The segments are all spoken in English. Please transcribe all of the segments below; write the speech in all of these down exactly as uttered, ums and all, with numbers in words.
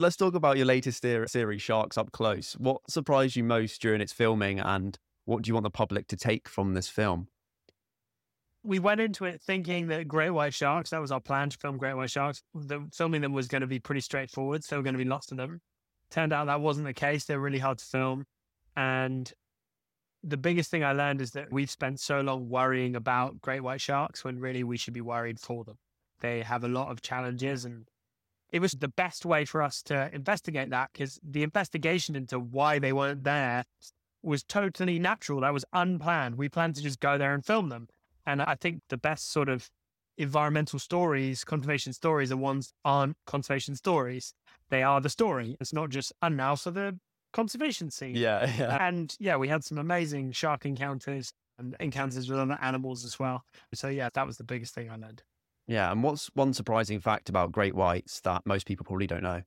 Let's talk about your latest ser- series, Sharks Up Close. What surprised you most during its filming, and what do you want the public to take from this film? We went into it thinking that great white sharks, that was our plan to film great white sharks. The filming them was going to be pretty straightforward. So there were going to be lots of them. Turned out that wasn't the case. They're really hard to film. And the biggest thing I learned is that we've spent so long worrying about great white sharks when really we should be worried for them. They have a lot of challenges, and it was the best way for us to investigate that, because the investigation into why they weren't there was totally natural. That was unplanned. We planned to just go there and film them. And I think the best sort of environmental stories, conservation stories, are ones that aren't conservation stories. They are the story. It's not just, and now for the conservation scene. Yeah, yeah. And yeah, we had some amazing shark encounters and encounters with other animals as well. So yeah, that was the biggest thing I learned. Yeah, and what's one surprising fact about great whites that most people probably don't know?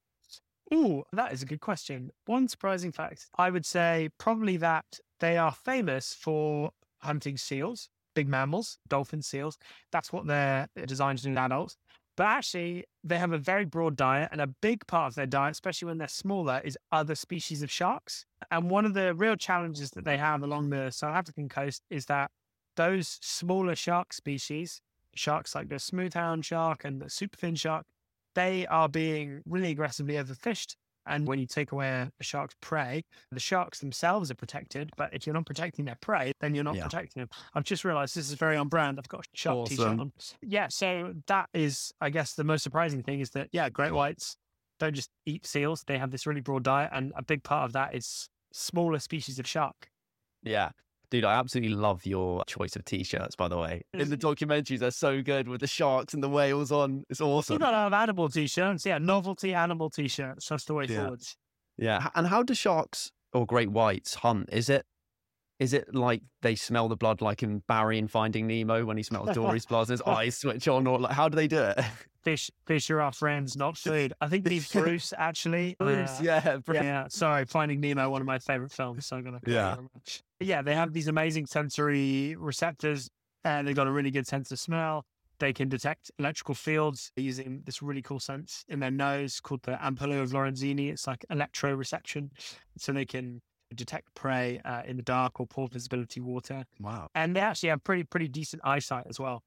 Ooh, that is a good question. One surprising fact, I would say probably that they are famous for hunting seals, big mammals, dolphin seals. That's what they're designed to do in adults. But actually, they have a very broad diet, and a big part of their diet, especially when they're smaller, is other species of sharks. And one of the real challenges that they have along the South African coast is that those smaller shark species, sharks like the smoothhound shark and the superfin shark, they are being really aggressively overfished. And when you take away a, a shark's prey, the sharks themselves are protected. But if you're not protecting their prey, then you're not Yeah. protecting them. I've just realized this is very on brand. I've got a shark t-shirt Awesome. on. Yeah, so that is, I guess, the most surprising thing is that, yeah, great whites don't just eat seals. They have this really broad diet. And a big part of that is smaller species of shark. Yeah. Dude, I absolutely love your choice of t-shirts, by the way. In the documentaries, they're so good with the sharks and the whales on. It's We've awesome. got our animal t-shirts. Yeah, novelty animal t-shirts. That's the way Yeah. forwards. Yeah. And how do sharks or great whites hunt? Is it is it like they smell the blood, like in Barry in Finding Nemo when he smells Dory's blood and his eyes switch on? Or like, how do they do it? Fish, fish are our friends, not food. I think these Bruce actually. Bruce, uh, yeah. Bruce. Yeah, sorry, Finding Nemo, one of my favorite films. So I'm gonna. Yeah. Yeah, they have these amazing sensory receptors, and they've got a really good sense of smell. They can detect electrical fields using this really cool sense in their nose called the ampulla of Lorenzini. It's like electroreception, so they can detect prey uh, in the dark or poor visibility water. Wow. And they actually have pretty pretty decent eyesight as well.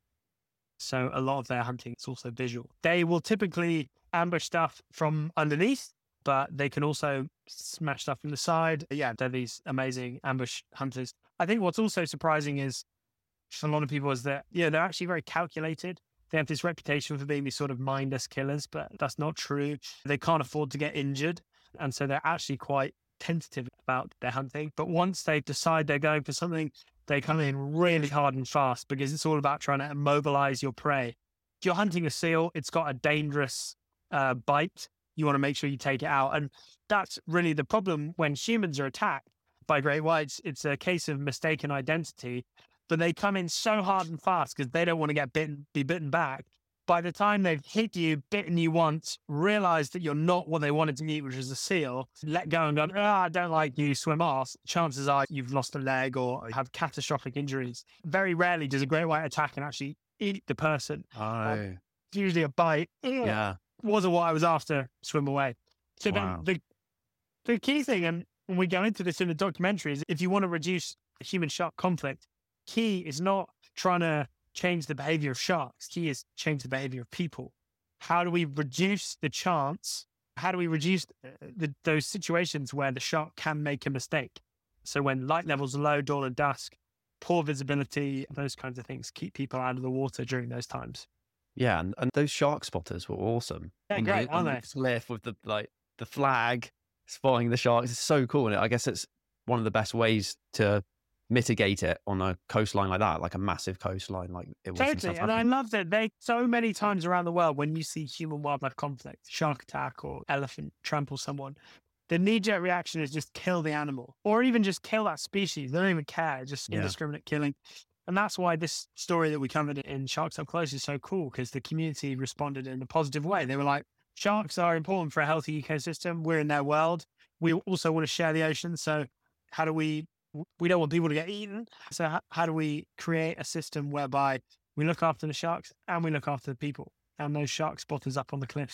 So a lot of their hunting is also visual. They will typically ambush stuff from underneath, but they can also smash stuff from the side. Yeah, they're these amazing ambush hunters. I think what's also surprising is for a lot of people is that, yeah, they're actually very calculated. They have this reputation for being these sort of mindless killers, but that's not true. They can't afford to get injured. And so they're actually quite tentative about their hunting. But once they decide they're going for something, they come in really hard and fast because it's all about trying to immobilize your prey. If you're hunting a seal, it's got a dangerous uh, bite. You want to make sure you take it out. And that's really the problem when humans are attacked by great whites. It's a case of mistaken identity, but they come in so hard and fast because they don't want to get bitten, be bitten back. By the time they've hit you, bitten you once, realized that you're not what they wanted to eat, which is a seal, let go and go, ah, I don't like you, swim off. Chances are you've lost a leg or have catastrophic injuries. Very rarely does a great white attack and actually eat the person. Oh. It's usually a bite. Yeah. Wasn't what I was after, swim away. So Wow. then the, the key thing, and when we go into this in the documentary, is if you want to reduce human-shark conflict, key is not trying to change the behavior of sharks. Key is change the behavior of people. How do we reduce the chance? How do we reduce the, those situations where the shark can make a mistake? So when light levels are low, dawn and dusk, poor visibility, those kinds of things keep people out of the water during those times. Yeah, and, and those shark spotters were awesome. Yeah, on great, the, aren't on they? the cliff with the like the flag spotting the sharks. It's so cool, and I guess it's one of the best ways to mitigate it on a coastline like that, like a massive coastline like it was in Totally. South And I Africa. love that they so many times around the world when you see human wildlife conflict, shark attack or elephant trample someone, the knee-jerk reaction is just kill the animal or even just kill that species. They don't even care, just Yeah. indiscriminate killing. And that's why this story that we covered in Sharks Up Close is so cool, because the community responded in a positive way. They were like, sharks are important for a healthy ecosystem. We're in their world. We also want to share the ocean. So how do we, we don't want people to get eaten. So how, how do we create a system whereby we look after the sharks and we look after the people? And those shark spotters up on the cliffs,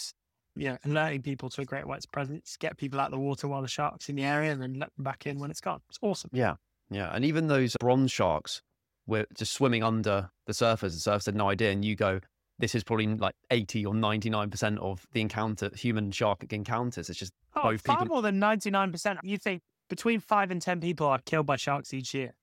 you know, alerting people to a great white's presence, get people out of the water while the shark's in the area, and then let them back in when it's gone. It's awesome. Yeah. Yeah. And even those bronze sharks were just swimming under the surface. The surface had no idea. And you go, this is probably like eighty or ninety-nine percent of the encounter, human shark encounters. It's just Oh, both far people. more than ninety-nine percent. You think between five and ten people are killed by sharks each year.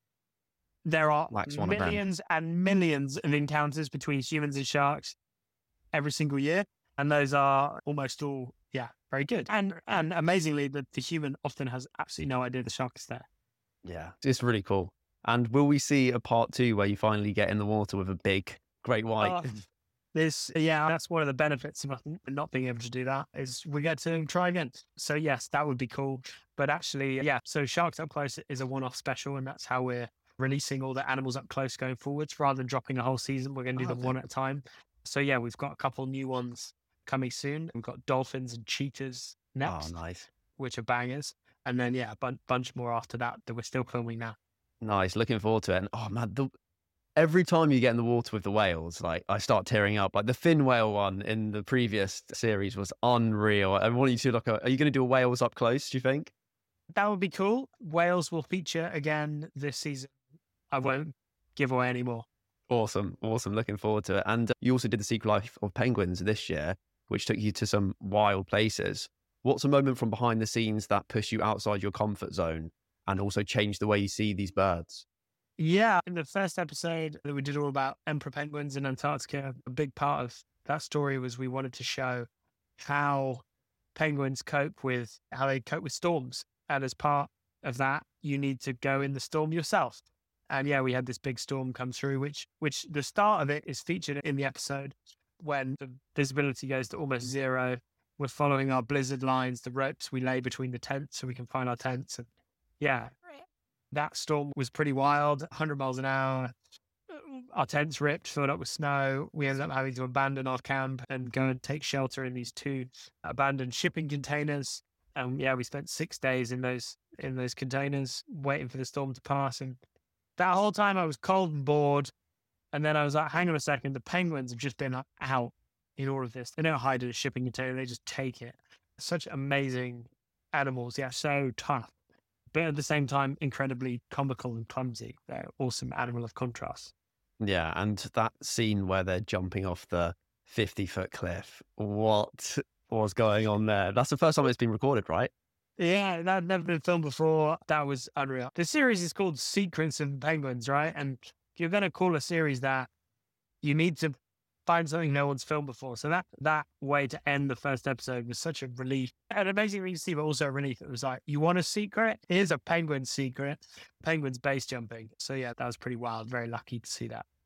There are Black swan event. millions and millions of encounters between humans and sharks every single year. And those are almost all, yeah, very good. And and amazingly, the, the human often has absolutely no idea the shark is there. Yeah. It's really cool. And will we see a part two where you finally get in the water with a big great white? Oh, this, yeah, that's one of the benefits of us not being able to do that is we get to try again. So yes, that would be cool. But actually, yeah, so Sharks Up Close is a one-off special, and that's how we're releasing all the animals up close going forwards. Rather than dropping a whole season, we're going to do Oh, them okay. one at a time. So yeah, we've got a couple new ones coming soon. We've got dolphins and cheetahs next, Oh, nice. which are bangers. And then, yeah, a bun- bunch more after that that we're still filming now. Nice. Looking forward to it. And oh, man, the, every time you get in the water with the whales, like I start tearing up. Like the fin whale one in the previous series was unreal. I want you to look at, are you going to do a whales up close, do you think? That would be cool. Whales will feature again this season. I won't give away any more. Awesome. Awesome. Looking forward to it. And uh, you also did the Secret Life of Penguins this year, which took you to some wild places. What's a moment from behind the scenes that pushed you outside your comfort zone and also changed the way you see these birds? Yeah, in the first episode that we did all about emperor penguins in Antarctica, a big part of that story was we wanted to show how penguins cope with how they cope with storms. And as part of that, you need to go in the storm yourself. And yeah, we had this big storm come through, which which the start of it is featured in the episode when the visibility goes to almost zero. We're following our blizzard lines, the ropes we lay between the tents so we can find our tents. And yeah, that storm was pretty wild, one hundred miles an hour. Our tents ripped, filled up with snow. We ended up having to abandon our camp and go and take shelter in these two abandoned shipping containers. And yeah, we spent six days in those in those containers waiting for the storm to pass. And that whole time I was cold and bored. And then I was like, hang on a second, the penguins have just been out in all of this. They don't hide in a shipping container, they just take it. Such amazing animals. Yeah, so tough. But at the same time, incredibly comical and clumsy. They're awesome animal of contrast. Yeah. And that scene where they're jumping off the fifty foot cliff. What was going on there? That's the first time it's been recorded, right? Yeah, that had never been filmed before. That was unreal. The series is called Secrets of Penguins, right? And if you're going to call a series that, you need to find something no one's filmed before. So that that way to end the first episode was such a relief. An amazing thing to see, but also a relief. It was like, you want a secret? Here's a penguin secret. Penguins base jumping. So yeah, that was pretty wild. Very lucky to see that.